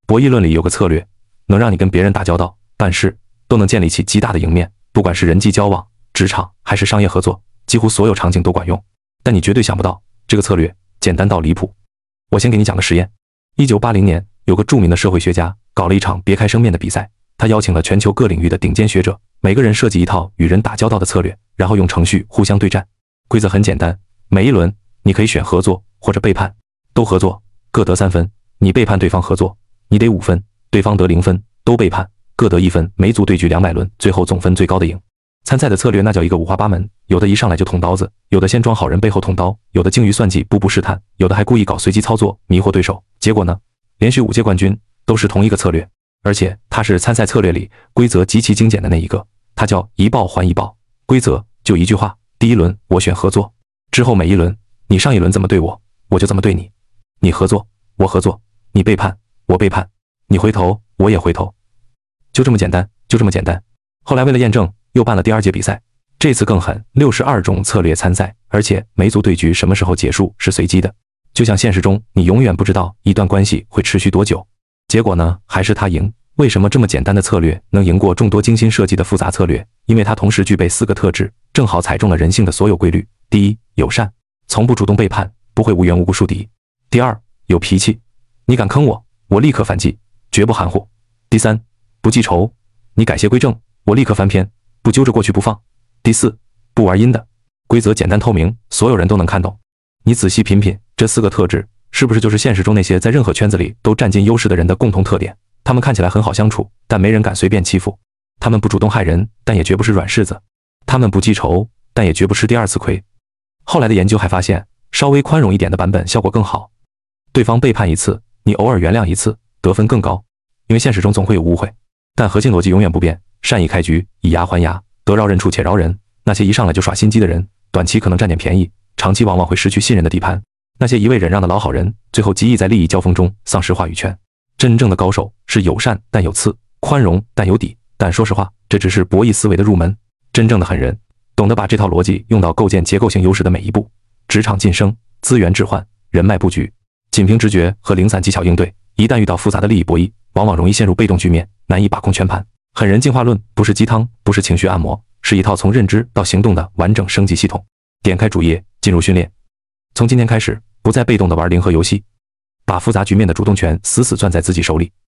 博弈论里有个策略，能让你跟别人打交道、办事都能建立起极大的赢面，不管是人际交往、职场还是商业合作，几乎所有场景都管用。但你绝对想不到，这个策略简单到离谱。我先给你讲个实验。1980年，有个著名的社会学家搞了一场别开生面的比赛，他邀请了全球各领域的顶尖学者，每个人设计一套与人打交道的策略，然后用程序互相对战。规则很简单，每一轮你可以选合作或者背叛，都合作各得3分，你背叛对方合作，你得5分，对方得0分，都背叛各得1分，每组对局200轮，最后总分最高的赢。参赛的策略那叫一个五花八门，有的一上来就捅刀子，有的先装好人背后捅刀，有的精于算计步步试探，有的还故意搞随机操作迷惑对手。结果呢，连续5届冠军都是同一个策略，而且它是参赛策略里规则极其精简的那一个，它叫一报还一报。规则就一句话，第一轮我选合作，之后每一轮你上一轮怎么对我，我就怎么对你。你合作我合作，你背叛我背叛，你回头我也回头，就这么简单，就这么简单。后来为了验证，又办了第2届比赛，这次更狠，62种策略参赛，而且每组对局什么时候结束是随机的。就像现实中，你永远不知道一段关系会持续多久。结果呢，还是他赢。为什么这么简单的策略能赢过众多精心设计的复杂策略？因为它同时具备4个特质，正好踩中了人性的所有规律。第一，友善，从不主动背叛，不会无缘无故树敌。第二，有脾气，你敢坑我，我立刻反击，绝不含糊。第三，不记仇，你改邪归正，我立刻翻篇，不揪着过去不放。第四，不玩阴的，规则简单透明，所有人都能看懂。你仔细品品，这4个特质是不是就是现实中那些在任何圈子里都占尽优势的人的共同特点？他们看起来很好相处，但没人敢随便欺负。他们不主动害人，但也绝不是软柿子。他们不记仇，但也绝不吃第2次亏。后来的研究还发现，稍微宽容一点的版本效果更好。对方背叛1次，你偶尔原谅1次，得分更高。因为现实中总会有误会，但核心逻辑永远不变，善意开局，以牙还牙，得饶人处且饶人。那些一上来就耍心机的人，短期可能占点便宜，长期往往会失去信任的底盘。那些一味忍让的老好人，最后极易在利益交锋中丧失话语权。真正的高手是友善但有刺，宽容但有底。但说实话，这只是博弈思维的入门。真正的狠人，懂得把这套逻辑用到构建结构性优势的每一步。职场晋升、资源置换、人脉布局，仅凭直觉和零散技巧应对，一旦遇到复杂的利益博弈，往往容易陷入被动局面，难以把控全盘。狠人进化论不是鸡汤，不是情绪按摩，是一套从认知到行动的完整升级系统。点开主页，进入训练。从今天开始，不再被动的玩零和游戏，把复杂局面的主动权死死攥在自己手里。